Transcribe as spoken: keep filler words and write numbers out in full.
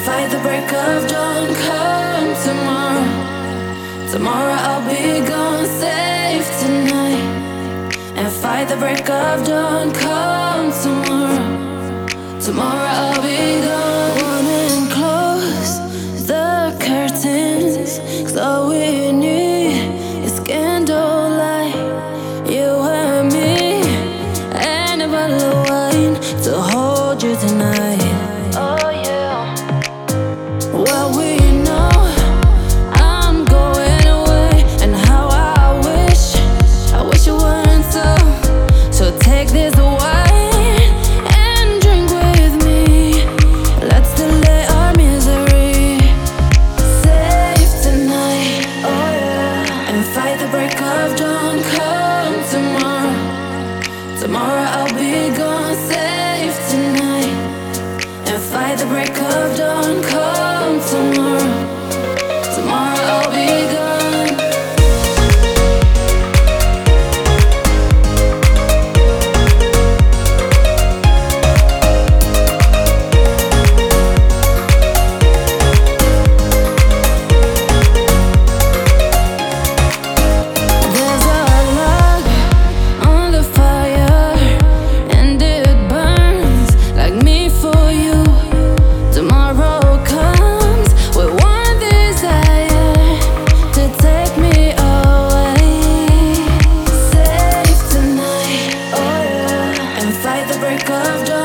fight the break of dawn. Come tomorrow, tomorrow I'll be gone. Safe tonight and fight the break of dawn. Come tomorrow, tomorrow I'll be gone. Wanna close the curtains, 'cause all we need is candlelight. You and me and a bottle of wine to hold you tonight. Oh yeah. Well, we know I'm going away, and how I wish, I wish it weren't so. So take this wine and drink with me. Let's delay our misery. Safe tonight, oh yeah, and fight the break of dawn. Come tomorrow, tomorrow I'll be gone. Safe tonight and fight the break of dawn. Come tomorrow, tomorrow I'll be gone. There's a log on the fire, and it burns like me for you. Tomorrow comes with one desire, to take me away. Safe tonight, oh yeah, and fight the break of dawn.